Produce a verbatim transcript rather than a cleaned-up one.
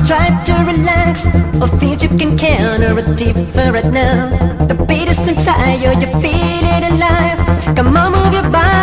Try to relax, or feel you can counter it deeper right now. The beat is inside you, you feel it alive. Come on, move your body.